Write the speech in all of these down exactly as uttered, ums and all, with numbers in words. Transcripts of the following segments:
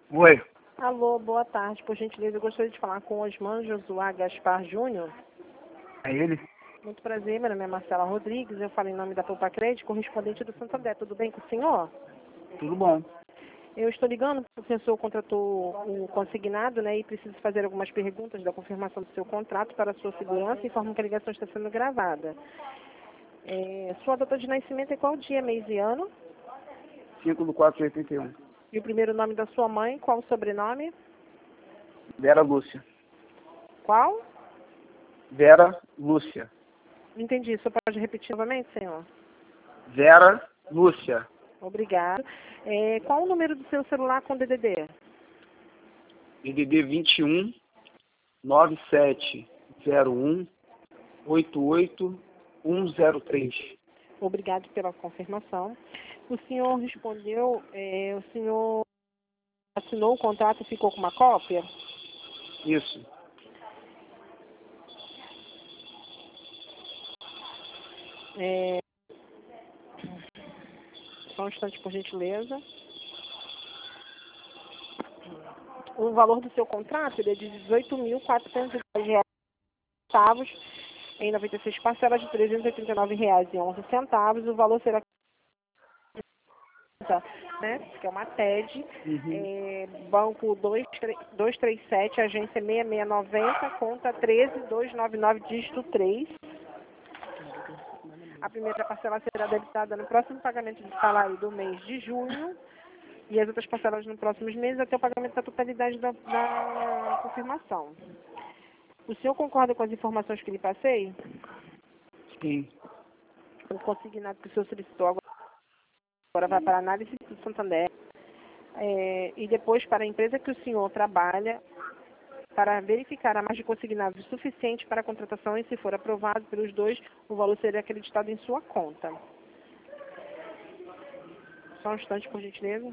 Oi, Alô, boa tarde. Por gentileza, eu gostaria de falar com Osman Josuá Gaspar Júnior. é ele? Muito prazer, meu nome é Marcela Rodrigues, eu falo em nome da Poupa Crédito, correspondente do Santander. Tudo bem com o senhor? Tudo bom. Eu estou ligando porque o senhor contratou um consignado, né, e preciso fazer algumas perguntas da confirmação do seu contrato para a sua segurança e informo que a ligação está sendo gravada. É, sua data de nascimento é qual dia, mês e ano? cinco do quatro de oitenta e um. E o primeiro nome da sua mãe, qual o sobrenome? Vera Lúcia. Qual? Vera Lúcia. Não entendi, o senhor pode repetir novamente, senhor? Vera Lúcia. Obrigado. É, qual o número do seu celular com D D D? D D D vinte e um, nove sete zero um, oito oito um zero três. Obrigado pela confirmação. O senhor respondeu, é, o senhor assinou o contrato e ficou com uma cópia? Isso. É, só um instante, por gentileza. O valor do seu contrato ele é de dezoito mil quatrocentos reais centavos em noventa e seis parcelas de trezentos e oitenta e nove reais e onze centavos. O valor será, né, que é uma T E D, Uhum. é, banco dois três sete, agência seis seis nove zero, conta um três dois nove nove, dígito três. A primeira parcela será debitada no próximo pagamento de salário do mês de junho e as outras parcelas nos próximos meses até o pagamento da totalidade da, da confirmação. O senhor concorda com as informações que lhe passei? Sim. O consignado que o senhor solicitou agora agora vai para a análise do Santander, é, e depois para a empresa que o senhor trabalha para verificar a margem consignada suficiente para a contratação e, se for aprovado pelos dois, o valor será acreditado em sua conta. Só um instante, por gentileza.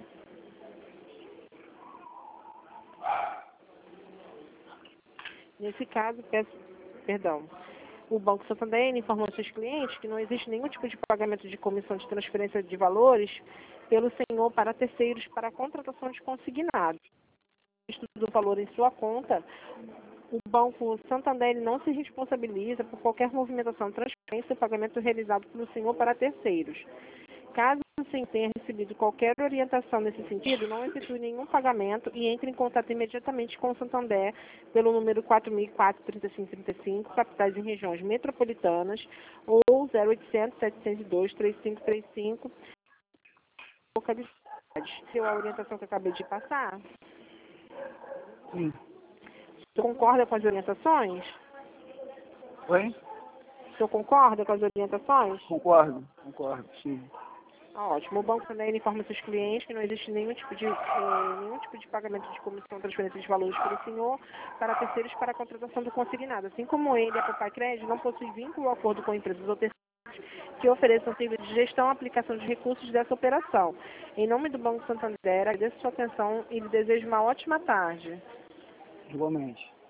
Nesse caso, peço perdão. O Banco Santander informou aos seus clientes que não existe nenhum tipo de pagamento de comissão de transferência de valores pelo senhor para terceiros para a contratação de consignado. Do valor em sua conta, o Banco Santander não se responsabiliza por qualquer movimentação, transferência ou pagamento realizado pelo senhor para terceiros. Caso o senhor tenha recebido qualquer orientação nesse sentido, não efetue nenhum pagamento e entre em contato imediatamente com o Santander pelo número quatro mil e quatro, trinta e cinco trinta e cinco, capitais em regiões metropolitanas, ou zero oitocentos, setecentos e dois, trinta e cinco trinta e cinco, localidade. Deu a orientação que eu acabei de passar? Sim. O senhor concorda com as orientações? Oi? O senhor concorda com as orientações? Concordo. Concordo, sim. Ah, ótimo. O banco também informa seus clientes que não existe nenhum tipo de, eh, nenhum tipo de pagamento de comissão ou transferência de valores pelo senhor para terceiros para a contratação do consignado. Assim como ele, a Poupa Crédito, não possui vínculo ou acordo com empresas ou terceiros que ofereçam serviço de gestão e aplicação de recursos dessa operação. Em nome do Banco Santander, agradeço sua atenção e lhe desejo uma ótima tarde. Igualmente.